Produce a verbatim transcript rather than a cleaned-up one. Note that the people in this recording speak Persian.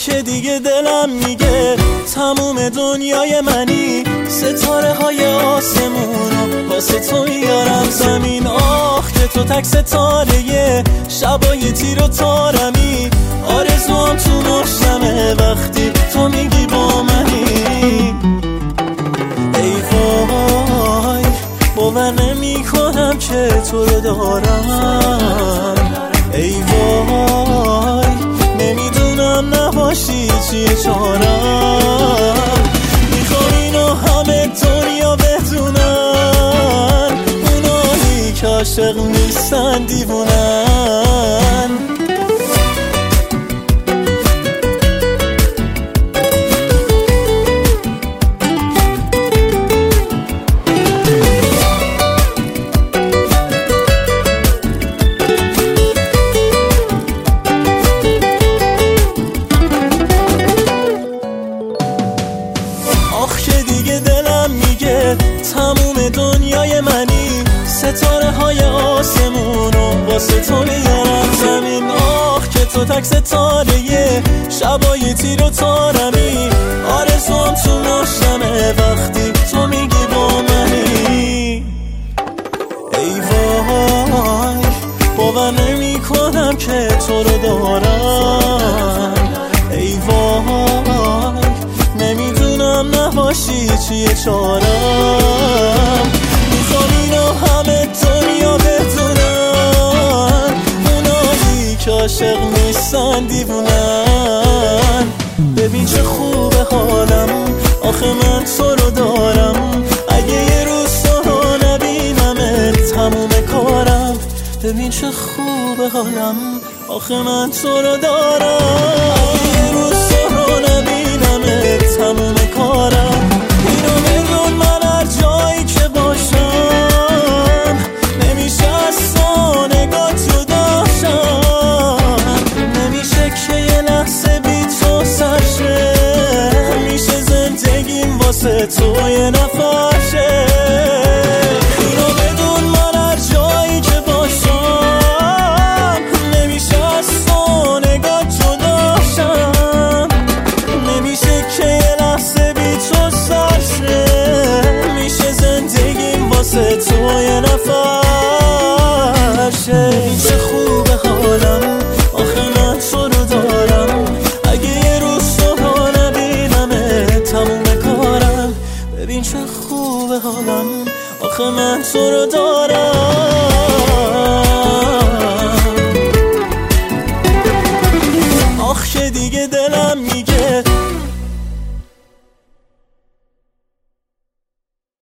که دیگه دلم میگه تموم دنیای منی، ستاره های آسمونو واسه تو میارم زمین. آخ که تو تک ستاره شبای تیر و تارمی، آرزوام تو مشتمه وقتی تو میگی با منی. ای وای باور نمی کنم که تو رو دارم، ای وای نمیدونم نباشی چیه چارم. میخوام اینو همه دنیا بدونن، اونایی که عاشق نیستن دیوونن. تموم دنیای منی، ستاره های آسمونو واسه تو میارم زمین. آخ که تو تک ستاره شبای تیر و تارمی، آرزوام تو مشتمه وقتی تو میگی با منی. ای وای باور نمی کنم که تو رو دارم، ای وای نمیدونم نباشی چیه چارم. میخوام اینو همه دنیا بدونن، اونایی که عاشق نیستن دیوونن. ببین چه خوبه حالم، آخه من تو رو دارم. اگه یه روز تو رو نبینم تموم کارم. ببین چه خوبه حالم، آخه من تو رو دارم. اگه یه روز تو رو نبینم تموم کارم. اینو بدون من هر جایی که باشم، نمیشه از تو نگاه جداشم. نمیشه که یه لحظه بی تو سرشه، میشه زندگیم واسه تو یه نفرشه. اینو بدون من هر جایی که باشم، نمیشه از تو نگاه جداشم. نمیشه که یه لحظه بی تو سرشه، میشه زندگیم واسه تو یه نفرشه. چه خوبه حالم، آخه من تو رو دارم. اگه یه روز تو رو نبینم تموم کارم. ببین چه خوبه حالم، آخه من تو رو دارم. آخ که دیگه دلم میگه